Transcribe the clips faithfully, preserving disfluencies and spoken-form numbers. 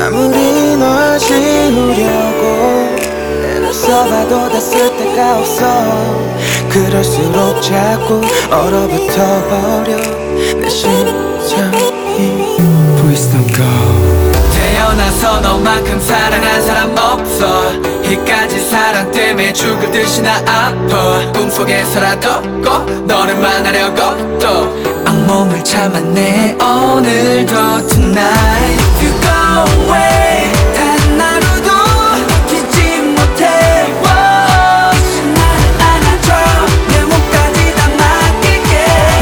아무리 널 지우려고 애를 써봐도 다 쓸 데가 없어. 그럴수록 자꾸 얼어붙어 버려 내 심장이. Please don't go. 태어나서 너만큼 사랑한 사람 없어. 이까지 사랑 때문에 죽을 듯이 나 아파. 꿈속에서라도 꼭 너를 만나려고 또 악몽을 참았네 오늘도. Tonight you go away 단 하루도 버티지 못해. 다시 나를 안아줘 내 몸까지 다 맡길게.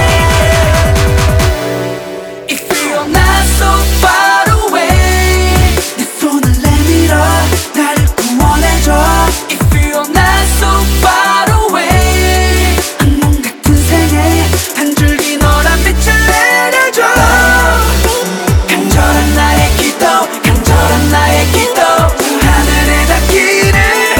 If you're not so far away 내 손을 내밀어 나를 구원해줘. If you're not so far away 악몽 같은 생에 한 줄기 너란 빛을 내려줘. 간절한 나의 기도 간절한 나의 기도 저 하늘에 닿기를.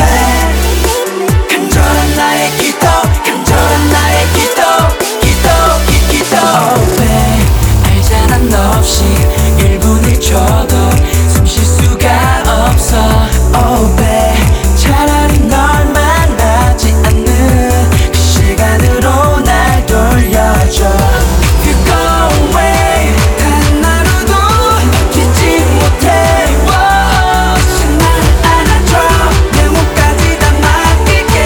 간절한 나의 기도 간절한 나의 기도 기도 기 기도. Oh babe 알잖아 너 없이 일 분 일 초도 숨 쉴 수가 없어. Oh babe 차라리 널 만나지 않는 그 시간으로 날 돌려줘. You go away 단 하루도 버티지 못해. 다시 나를 안아줘 내 몸까지 다 맡길게.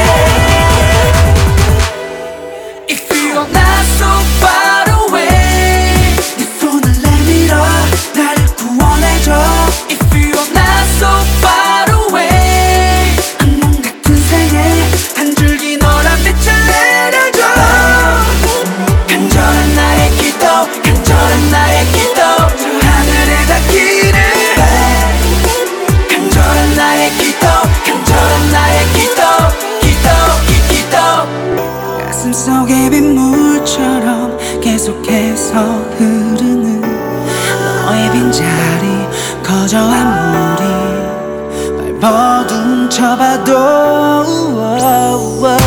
If you're not so far away 내 손을 내밀어 나를 구원해줘. If you're not so far away 악몽 같은 생에 한 줄기 너란 빛을 내려줘. 간절한 나의 기도 간절한 나의 기도 저 하늘에 닿기를. 간절한 나의 기도 간절한 나의 기도 기도 기 기도. 가슴 속에 빗물처럼 계속해서 흐르는 너의 빈자리 거저 아무리 발버둥 쳐봐도